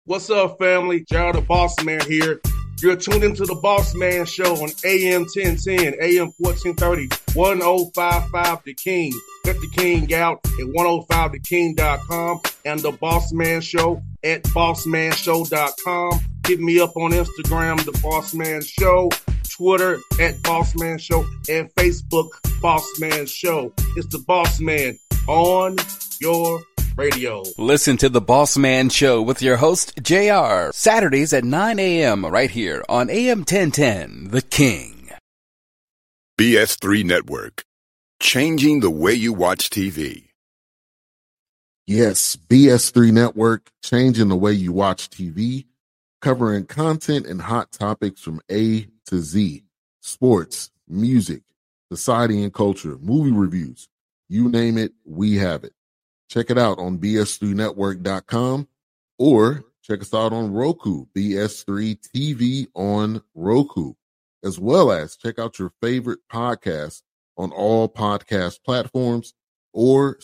What's up, family? Gerald the Boss Man here. You're tuned into the Boss Man Show on AM 1010, AM 1430, 1055 The King. Let the King out at 105theking.com and the Boss Man Show at bossmanshow.com. Hit me up on Instagram, The Boss Man Show, Twitter at Boss Man Show, and Facebook, Boss Man Show. It's the Boss Man on your radio. Listen to the Boss Man Show with your host, JR, Saturdays at 9 a.m. right here on AM 1010, The King. BS3 Network, changing the way you watch TV. Yes, BS3 Network, changing the way you watch TV, covering content and hot topics from A to Z, sports, music, society and culture, movie reviews, you name it, we have it. Check it out on bs3network.com or check us out on Roku, BS3 TV on Roku, as well as check out your favorite podcast on all podcast platforms or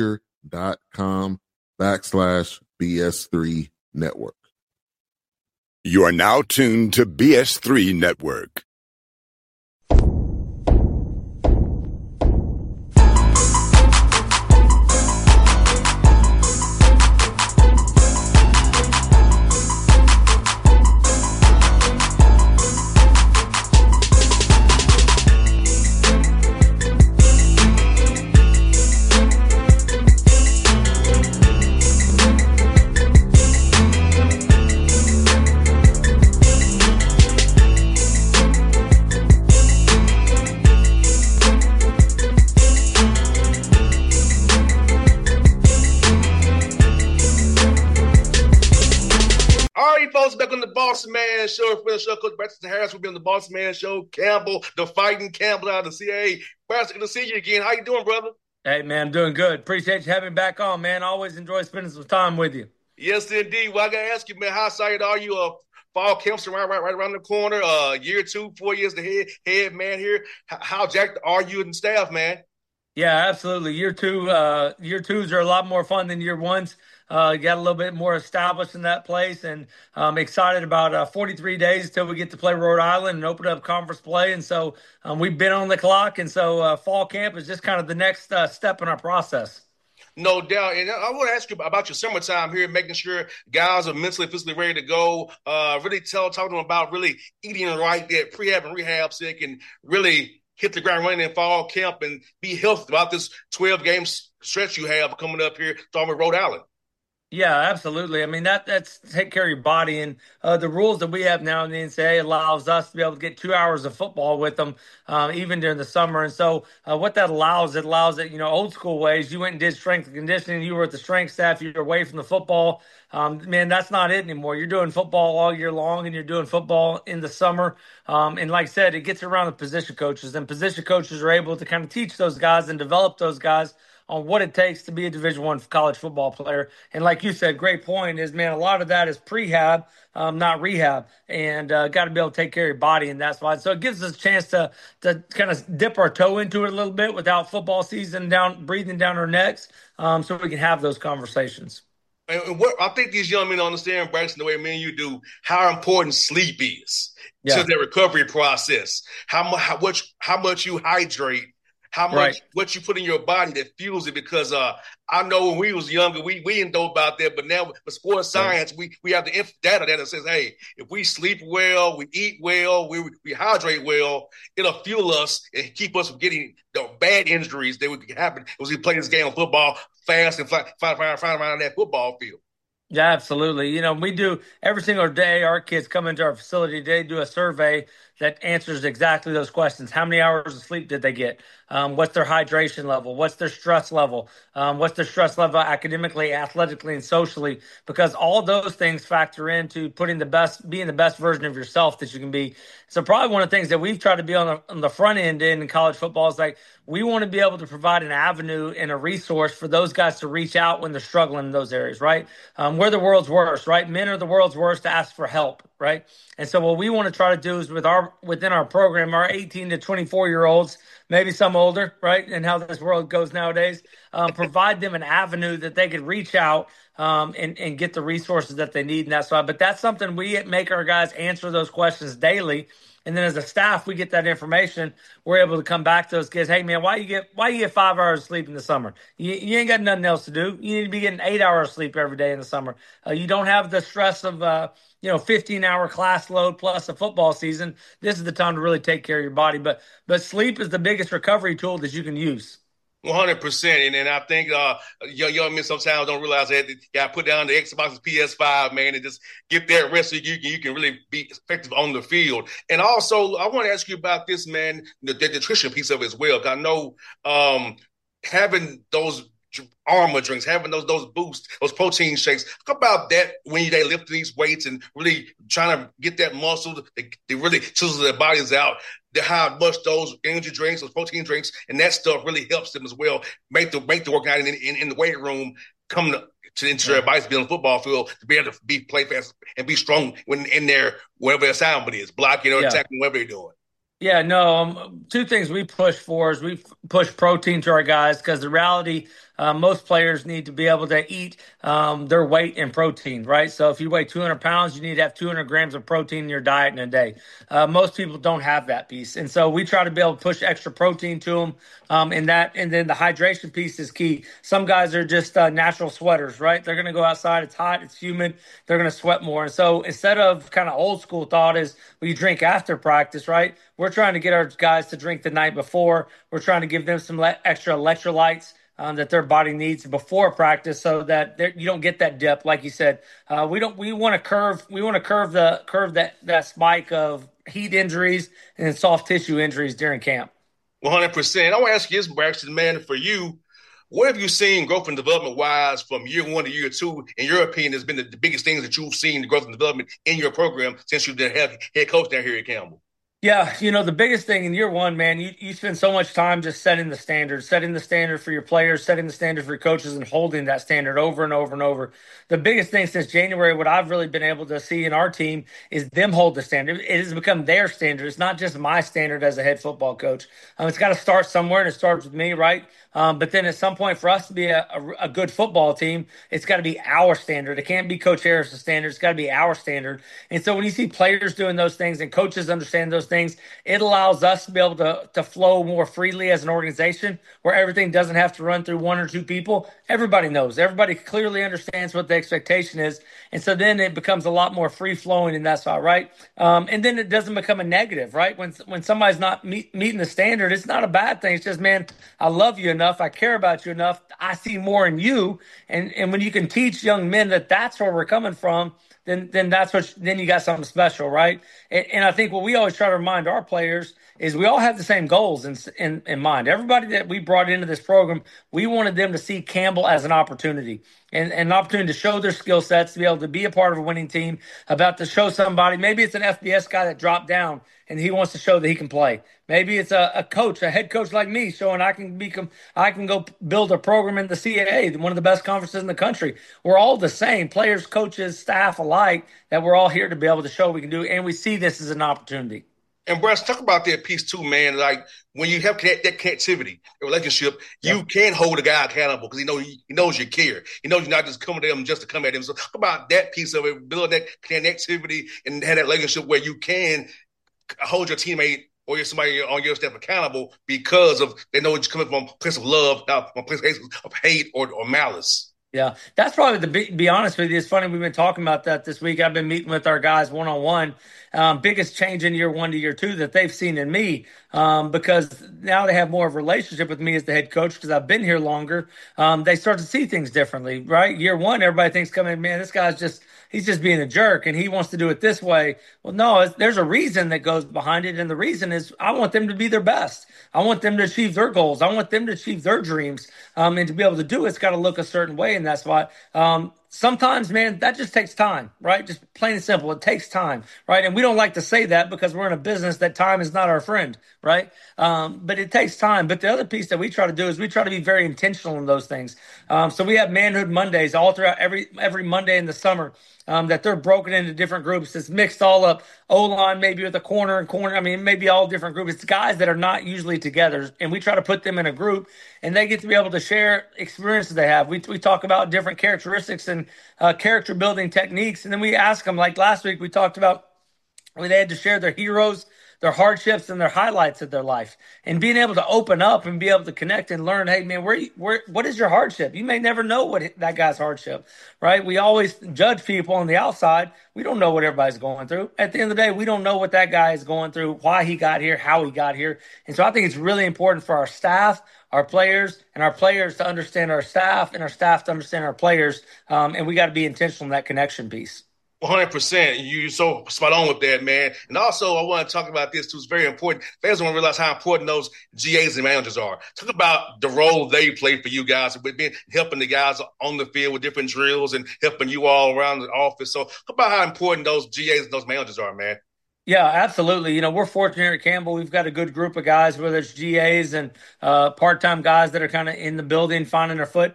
Spreaker.com/BS3 Network. You are now tuned to BS3 Network. Back on the Boss Man Show. For the show, Coach Braxton Harris will be on the Boss Man Show. Campbell, the fighting Campbell out of the CA. Braxton, good to see you again. How you doing, brother? Hey, man, I'm doing good. Appreciate you having me back on, man. Always enjoy spending some time with you. Yes, indeed. Well, I got to ask you, man, how excited are you? Fall camp's right around the corner. Year 2, 4 years ahead, man, here. How jacked are you and staff, man? Yeah, absolutely. Year twos are a lot more fun than year ones. Got a little bit more established in that place, and I'm excited about 43 days till we get to play Rhode Island and open up conference play. And so we've been on the clock, and so fall camp is just kind of the next step in our process. No doubt. And I want to ask you about your summertime here, making sure guys are mentally, physically ready to go. Really talk to them about really eating right, that prehab and rehab so they can really hit the ground running in fall camp and be healthy about this 12-game stretch you have coming up here, starting with Rhode Island. Yeah, absolutely. I mean, that's take care of your body. And the rules that we have now in the NCAA allows us to be able to get 2 hours of football with them, even during the summer. And so what that allows, it allows that, old school ways, you went and did strength and conditioning, you were at the strength staff, you were away from the football. Man, that's not it anymore. You're doing football all year long, and you're doing football in the summer. And like I said, it gets around the position coaches, and position coaches are able to kind of teach those guys and develop those guys on what it takes to be a Division I college football player. And like you said, great point is, man, a lot of that is prehab, not rehab, and got to be able to take care of your body, and that's why. So it gives us a chance to kind of dip our toe into it a little bit without football season breathing down our necks, so we can have those conversations. And what I think these young men understand, Braxton, the way me and you do, how important sleep is to their recovery process. How much you hydrate, how much what you put in your body that fuels it. Because I know when we was younger, we didn't know about that, but now with sports science, we have the data that says, hey, if we sleep well, we eat well, we hydrate well, it'll fuel us and keep us from getting the bad injuries that would happen as we play this game of football fast and fly around that football field. Yeah, absolutely. We do every single day. Our kids come into our facility. They do a survey that answers exactly those questions. How many hours of sleep did they get? What's their hydration level? What's their stress level? What's their stress level academically, athletically, and socially? Because all those things factor into being the best version of yourself that you can be. So probably one of the things that we've tried to be on the front end in college football is like, we want to be able to provide an avenue and a resource for those guys to reach out when they're struggling in those areas, right? We're the world's worst, right? Men are the world's worst to ask for help. right? And so what we want to try to do is within our program, our 18 to 24-year-olds, maybe some older, right, and how this world goes nowadays, provide them an avenue that they could reach out and get the resources that they need. And that's why. But that's something we make our guys answer those questions daily. And then as a staff, we get that information. We're able to come back to those kids. Hey, man, why you get 5 hours of sleep in the summer? You ain't got nothing else to do. You need to be getting 8 hours of sleep every day in the summer. You don't have the stress of 15-hour class load plus a football season. This is the time to really take care of your body. But sleep is the biggest recovery tool that you can use. 100%. And I think young men sometimes don't realize that you got to put down the Xbox and PS5, man, and just get that rest so you can really be effective on the field. And also, I want to ask you about this, man, the nutrition piece of it as well. Because I know having those armor drinks, having those boosts, those protein shakes. Talk about that when they lift these weights and really trying to get that muscle. They really chisel their bodies out. How much those energy drinks, those protein drinks, and that stuff really helps them as well. Make the workout in the weight room come into their bodies, be on the football field to be able to play fast and be strong when in there, whatever their assignment is, blocking or attacking, whatever they're doing. Yeah, no, two things we push for is we push protein to our guys because the reality, most players need to be able to eat their weight in protein, right? So if you weigh 200 pounds, you need to have 200 grams of protein in your diet in a day. Most people don't have that piece. And so we try to be able to push extra protein to them. And then the hydration piece is key. Some guys are just natural sweaters, right? They're going to go outside. It's hot. It's humid. They're going to sweat more. And so instead of kind of old school thought is you drink after practice, right? We're trying to get our guys to drink the night before. We're trying to give them some extra electrolytes that their body needs before practice, so that you don't get that dip, like you said. We want to curve that spike of heat injuries and soft tissue injuries during camp. 100%. I want to ask you this, Braxton, man, for you. What have you seen growth and development wise from year 1 to year 2? In your opinion, has been the biggest things that you've seen the growth and development in your program since you've been head coach down here at Campbell? Yeah, the biggest thing in year 1, man, you spend so much time just setting the standard for your players, setting the standard for your coaches, and holding that standard over and over and over. The biggest thing since January, what I've really been able to see in our team is them hold the standard. It has become their standard. It's not just my standard as a head football coach. It's got to start somewhere, and it starts with me, right? But then at some point, for us to be a good football team, it's got to be our standard. It can't be Coach Harris's standard. It's got to be our standard. And so when you see players doing those things and coaches understand those things, it allows us to be able to flow more freely as an organization where everything doesn't have to run through 1 or 2 people. Everybody knows. Everybody clearly understands what the expectation is. And so then it becomes a lot more free-flowing in that side, right? And then it doesn't become a negative, right? When somebody's not meeting the standard, it's not a bad thing. It's just, man, I love you enough. I care about you enough. I see more in you. And when you can teach young men that that's where we're coming from, then then you got something special, right? And I think what we always try to remind our players is we all have the same goals in mind. Everybody that we brought into this program, we wanted them to see Campbell as an opportunity and an opportunity to show their skill sets, to be able to be a part of a winning team, about to show somebody. Maybe it's an FBS guy that dropped down and he wants to show that he can play. Maybe it's a coach, a head coach like me, showing I can go build a program in the CAA, one of the best conferences in the country. We're all the same, players, coaches, staff alike, that we're all here to be able to show what we can do, and we see this as an opportunity. And Bryce, talk about that piece too, man. Like when you have that connectivity, a relationship, you can hold a guy accountable because he knows you care. He knows you're not just coming to him just to come at him. So talk about that piece of it, build that connectivity and have that relationship where you can hold your teammate or somebody on your staff accountable because of they know it's coming from a place of love, not from a place of hate or malice. Yeah, that's probably to be honest with you. It's funny, we've been talking about that this week. I've been meeting with our guys one-on-one. Biggest change in year 1 to year 2 that they've seen in me, because now they have more of a relationship with me as the head coach because I've been here longer. They start to see things differently, right? Year 1, everybody thinks man, this guy's he's just being a jerk and he wants to do it this way. Well, no, there's a reason that goes behind it. And the reason is I want them to be their best. I want them to achieve their goals. I want them to achieve their dreams. And to be able to do it, it's got to look a certain way in that spot. Sometimes, man, that just takes time, right? Just plain and simple. It takes time, right? And we don't like to say that because we're in a business that time is not our friend, right? But it takes time. But the other piece that we try to do is we try to be very intentional in those things. So we have Manhood Mondays all throughout every Monday in the summer. That they're broken into different groups. It's mixed all up. O-line maybe with a corner and corner. I mean, maybe all different groups. It's guys that are not usually together, and we try to put them in a group, and they get to be able to share experiences they have. We talk about different characteristics and character building techniques, and then we ask them. Like last week, we talked about when they had to share their heroes, their hardships, and their highlights of their life, and being able to open up and be able to connect and learn. Hey, man, what is your hardship? You may never know what that guy's hardship, right? We always judge people on the outside. We don't know what everybody's going through. At the end of the day, we don't know what that guy is going through, why he got here, how he got here. And so I think it's really important for our staff, our players, and our players to understand our staff, and our staff to understand our players. And we got to be intentional in that connection piece. 100%. You're so spot on with that, man. And also, I want to talk about this, too. It's very important. Fans don't realize how important those GAs and managers are. Talk about the role they play for you guys, with being helping the guys on the field with different drills and helping you all around the office. So, talk about how important those GAs and those managers are, man. Yeah, absolutely. You know, we're fortunate here at Campbell. We've got a good group of guys, whether it's GAs and part-time guys that are kind of in the building, finding their foot.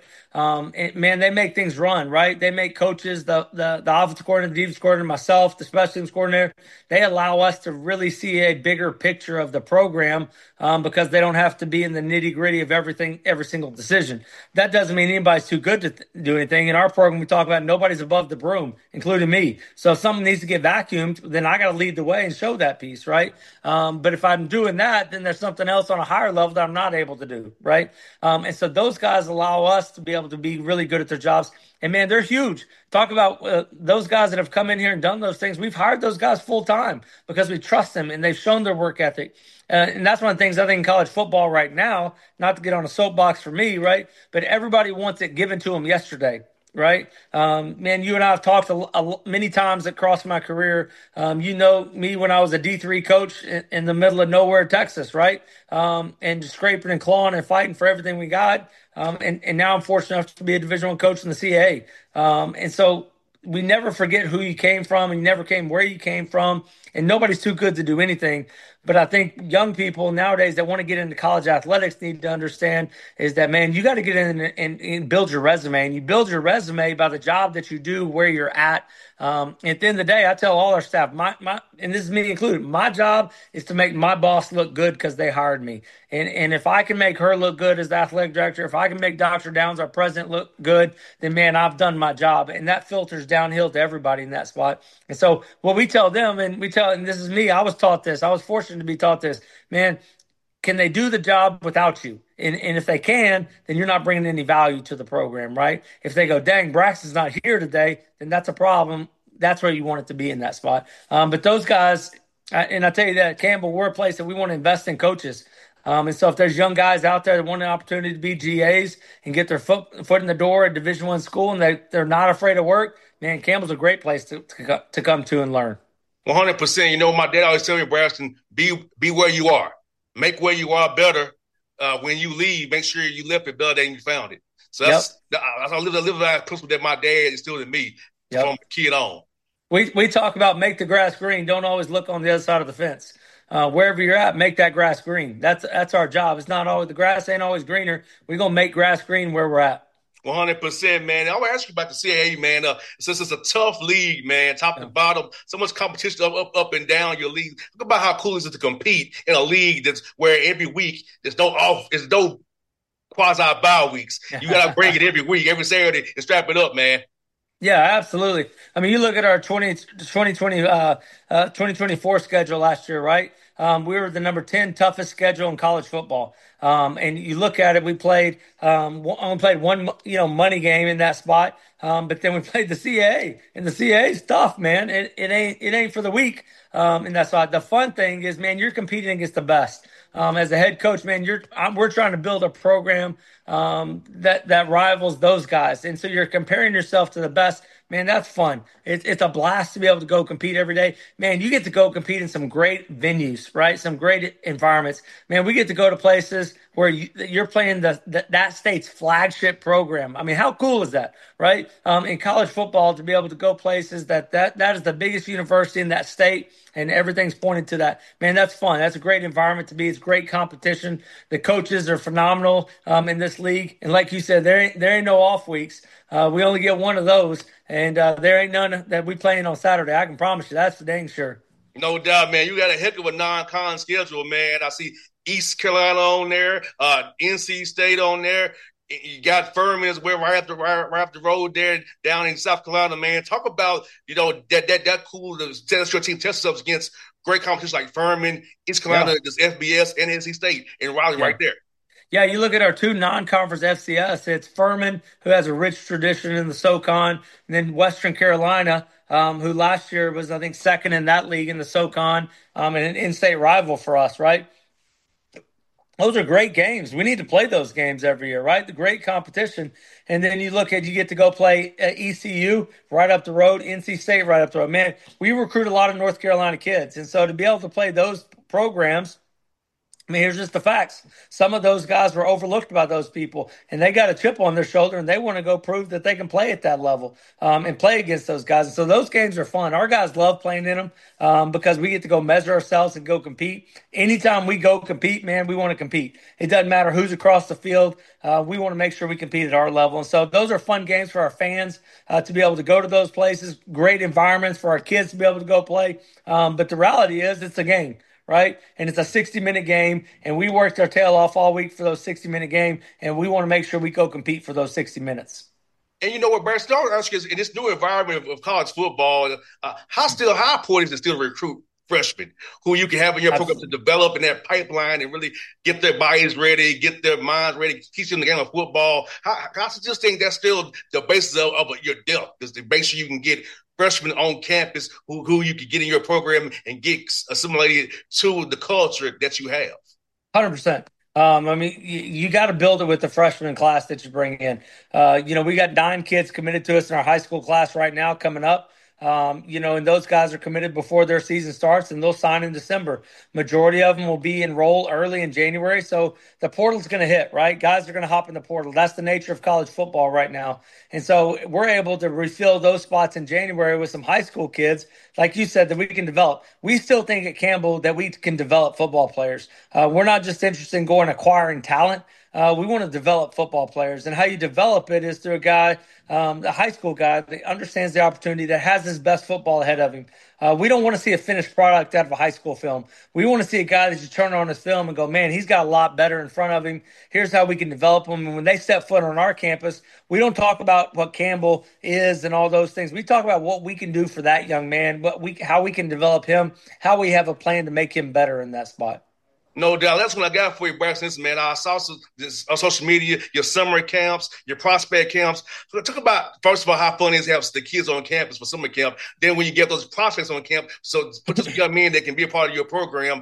Man, they make things run, right? They make coaches, the offensive coordinator, the defensive coordinator, myself, the special teams coordinator, they allow us to really see a bigger picture of the program because they don't have to be in the nitty-gritty of everything, every single decision. That doesn't mean anybody's too good to do anything. In our program, we talk about nobody's above the broom, including me. So if something needs to get vacuumed, then I got to lead the way and show that piece, right? But if I'm doing that, then there's something else on a higher level that I'm not able to do, right? And so those guys allow us to be able to be really good at their jobs. And man, they're huge. Talk about those guys that have come in here and done those things. We've hired those guys full time because we trust them and they've shown their work ethic. And that's one of the things I think in college football right now, not to get on a soapbox for me, right? But everybody wants it given to them yesterday. Right. Man, you and I have talked many times across my career. You know me when I was a D3 coach in the middle of nowhere, Texas, right? And just scraping and clawing and fighting for everything we got. And now I'm fortunate enough to be a Division I coach in the CAA. And so we never forget who you came from, and you never came where you came from. And nobody's too good to do anything. But I think young people nowadays that want to get into college athletics need to understand is that, man, you got to get in and build your resume. And you build your resume by the job that you do, where you're at. At the end of the day, I tell all our staff, and this is me included, my job is to make my boss look good because they hired me. And if I can make her look good as the athletic director, if I can make Dr. Downs, our president, look good, then, man, I've done my job. And that filters downhill to everybody in that spot. And so what we tell them, and this is me, I was taught this. I was fortunate to be taught this. Man, can they do the job without you? And if they can, then you're not bringing any value to the program, right? If they go, dang, Braxton's not here today, then that's a problem. That's where you want it to be in that spot. But those guys, and I tell you that, Campbell, we're a place that we want to invest in coaches. And so if there's young guys out there that want an opportunity to be GAs and get their foot in the door at Division I school and they're not afraid of work, man, Campbell's a great place to come to and learn. 100%. You know, my dad always tell me, Braxton, be where you are. Make where you are better. When you leave, make sure you left it better than you found it. So that's I live that principle that my dad instilled in me from a kid on. We talk about make the grass green. Don't always look on the other side of the fence. Wherever you're at, make that grass green. That's our job. It's not always, the grass ain't always greener. We're gonna make grass green where we're at. 100%, man. I want to ask you about the CAA, man. Since it's a tough league, man, top to bottom, so much competition up and down your league. Think about how cool it is to compete in a league that's where every week there's no quasi bye weeks. You got to break it every week, every Saturday, and strap it up, man. Yeah, absolutely. I mean, you look at our 2024 schedule last year, right? We were the number 10 toughest schedule in college football. And you look at it, we played, only played one, money game in that spot. But then we played the CAA, and the CAA is tough, man. It ain't for the weak. In that spot. The fun thing is, man, you're competing against the best. As a head coach, man, we're trying to build a program that rivals those guys, and so you're comparing yourself to the best. man, that's fun. It's a blast to be able to go compete every day. Man, you get to go compete in some great venues, right? Some great environments. Man, we get to go to places where you're playing that state's flagship program. I mean, how cool is that, right? In college football, to be able to go places that is the biggest university in that state, and everything's pointed to that. Man, that's fun. That's a great environment to be. It's great competition. The coaches are phenomenal in this league, and like you said, there ain't no off weeks. We only get one of those, and there ain't none that we playing on Saturday. I can promise you, that's for dang sure. No doubt, man. You got a heck of a non-con schedule, man. I see East Carolina on there, NC State on there. You got Furman as well, right up the road there down in South Carolina, man. Talk about, that cool to test your team test ups against great competition like Furman, East Carolina, this FBS, and NC State in Raleigh right there. Yeah, you look at our two non-conference FCS. It's Furman, who has a rich tradition in the SoCon, and then Western Carolina, who last year was, I think, second in that league in the SoCon, and an in-state rival for us, right? Those are great games. We need to play those games every year, right? The great competition. And then you get to go play ECU right up the road, NC State right up the road. Man, we recruit a lot of North Carolina kids. And so to be able to play those programs, I mean, here's just the facts. Some of those guys were overlooked by those people, and they got a chip on their shoulder, and they want to go prove that they can play at that level and play against those guys. And so those games are fun. Our guys love playing in them because we get to go measure ourselves and go compete. Anytime we go compete, man, we want to compete. It doesn't matter who's across the field. We want to make sure we compete at our level. And so those are fun games for our fans to be able to go to those places, great environments for our kids to be able to go play. But the reality is it's a game. Right? And it's a 60-minute game, and we worked our tail off all week for those 60-minute game, and we want to make sure we go compete for those 60 minutes. And you know what, Brad, in this new environment of college football, how important is it still to recruit freshmen who you can have in your program to develop in that pipeline and really get their bodies ready, get their minds ready, teach them the game of football? I just think that's still the basis of your depth, is to make sure you can get freshmen on campus who you can get in your program and get assimilated to the culture that you have. 100%. I mean, you got to build it with the freshman class that you bring in. We got 9 kids committed to us in our high school class right now coming up. And those guys are committed before their season starts, and they'll sign in December. Majority of them will be enrolled early in January. So the portal's going to hit, right? Guys are going to hop in the portal. That's the nature of college football right now. And so we're able to refill those spots in January with some high school kids, like you said, that we can develop. We still think at Campbell that we can develop football players. We're not just interested in going acquiring talent. We want to develop football players, and how you develop it is through a guy, a high school guy that understands the opportunity, that has his best football ahead of him. We don't want to see a finished product out of a high school film. We want to see a guy that you turn on his film and go, man, he's got a lot better in front of him. Here's how we can develop him. And when they step foot on our campus, we don't talk about what Campbell is and all those things. We talk about what we can do for that young man, how we can develop him, how we have a plan to make him better in that spot. No doubt. That's what I got for you, Braxton. Man, I saw this on social media, your summer camps, your prospect camps. So talk about, first of all, how fun it is to have the kids on campus for summer camp. Then when you get those prospects on camp, so put those young men that can be a part of your program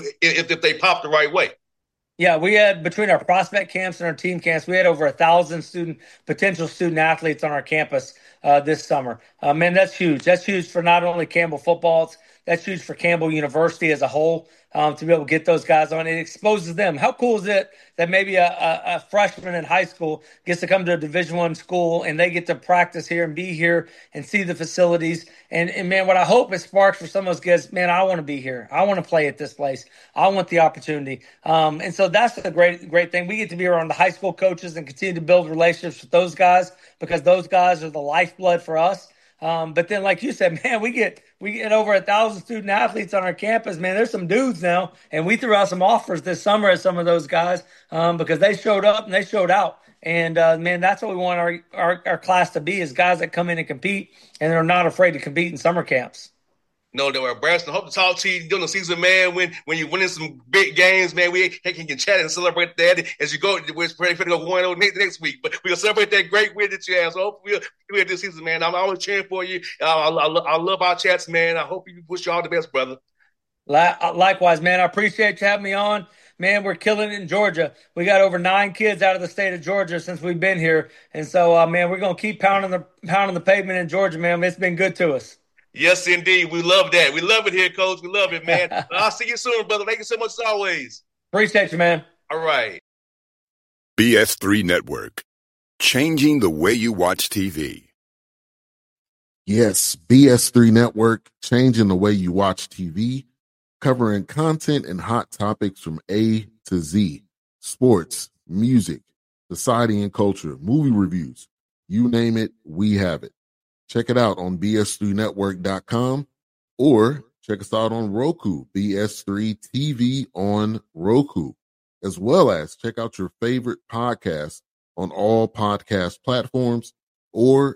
if they pop the right way. Yeah, we had, between our prospect camps and our team camps, we had over 1,000 potential student athletes on our campus this summer. Man, that's huge. That's huge for not only Campbell football, that's huge for Campbell University as a whole, to be able to get those guys on. It exposes them. How cool is it that maybe a freshman in high school gets to come to a Division I school and they get to practice here and be here and see the facilities? And man, what I hope it sparks for some of those kids, man, I want to be here. I want to play at this place. I want the opportunity. And so that's a great thing. We get to be around the high school coaches and continue to build relationships with those guys, because those guys are the lifeblood for us. But then, like you said, man, we get over 1,000 student athletes on our campus. Man, there's some dudes now, and we threw out some offers this summer at some of those guys because they showed up and they showed out. And man, that's what we want our class to be, is guys that come in and compete, and they're not afraid to compete in summer camps. No, they were Braxton. Hope to talk to you during the season, man. When you win some big games, man, we can chat and celebrate that as you go. We're ready to go 1-0 next week, but we'll celebrate that great win that you have. So hopefully we'll this season, man. I'm always cheering for you. I love our chats, man. I hope you wish you all the best, brother. Likewise, man. I appreciate you having me on. man, we're killing it in Georgia. We got over 9 kids out of the state of Georgia since we've been here. And so, man, we're going to keep pounding the pavement in Georgia, man. It's been good to us. Yes, indeed. We love that. We love it here, Coach. We love it, man. I'll see you soon, brother. Thank you so much as always. Appreciate you, man. All right. BS3 Network. Changing the way you watch TV. Yes, BS3 Network, changing the way you watch TV, covering content and hot topics from A to Z, sports, music, society and culture, movie reviews, you name it, we have it. Check it out on bs3network.com or check us out on Roku, BS3 TV on Roku, as well as check out your favorite podcast on all podcast platforms or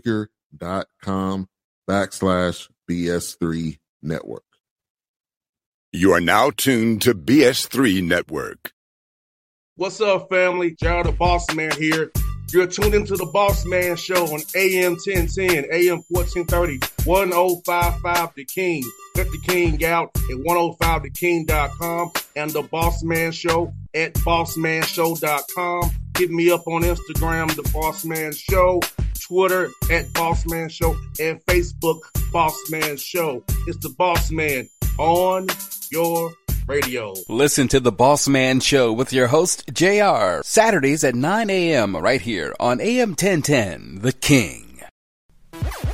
Spreaker.com/BS3 Network. You are now tuned to BS3 Network. What's up, family? Gerald the Boss Man here. You're tuned into the Boss Man Show on AM 1010, AM 1430, 1055 The King. Let the King out at 105theking.com and the Boss Man Show at bossmanshow.com. Hit me up on Instagram, The Boss Man Show, Twitter at Boss Man Show, and Facebook, Boss Man Show. It's the Boss Man on your radio. Listen to The Boss Man Show with your host, JR, Saturdays at 9 a.m. right here on AM 1010, The King.